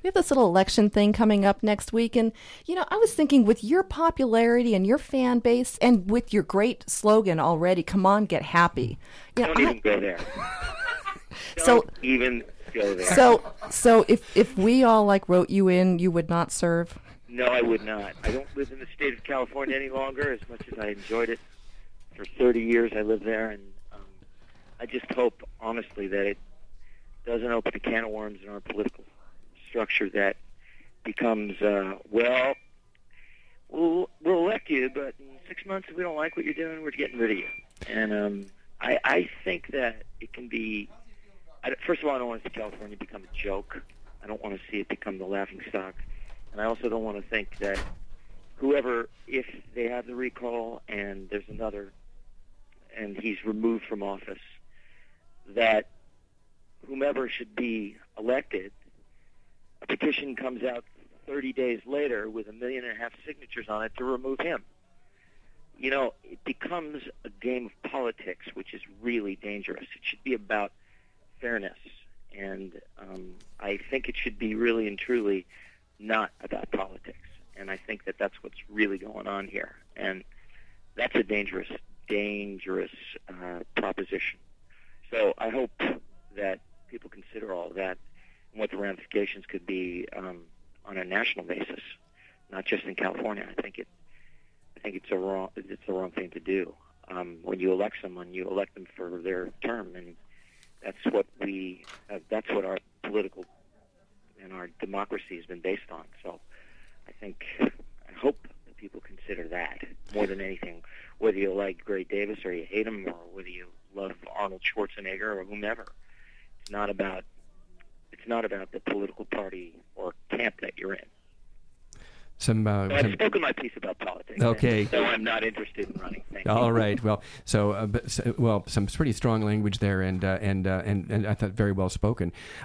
We have this little election thing coming up next week, and I was thinking, with your popularity and your fan base, and with your great slogan already, "Come on, get happy." Don't even go there. So- Don't even go there. So if we all wrote you in, you would not serve? No, I would not. I don't live in the state of California any longer, as much as I enjoyed it. For 30 years I lived there, and I just hope, honestly, that it doesn't open a can of worms in our political structure that becomes, we'll elect you, but in 6 months, if we don't like what you're doing, we're getting rid of you. And I think that it can be, first of all, I don't want to see California become a joke. I don't want to see it become the laughingstock. And I also don't want to think that whoever, if they have the recall and there's another, and he's removed from office, that whomever should be elected, a petition comes out 30 days later with 1.5 million signatures on it to remove him. It becomes a game of politics, which is really dangerous. It should be about fairness, and I think it should be really and truly not about politics. And I think that that's what's really going on here, and that's a dangerous proposition. So I hope that people consider all of that and what the ramifications could be on a national basis, not just in California. I think it's the wrong thing to do. When you elect someone, you elect them for their term, and that's what our political and our democracy has been based on. So I hope that people consider that more than anything, whether you like Gray Davis or you hate him, or whether you love Arnold Schwarzenegger or whomever. It's not about the political party or camp that you're in. I've spoken my piece about politics. Okay. So I'm not interested in running. Thank you. All right. Well, some pretty strong language there, and I thought very well spoken.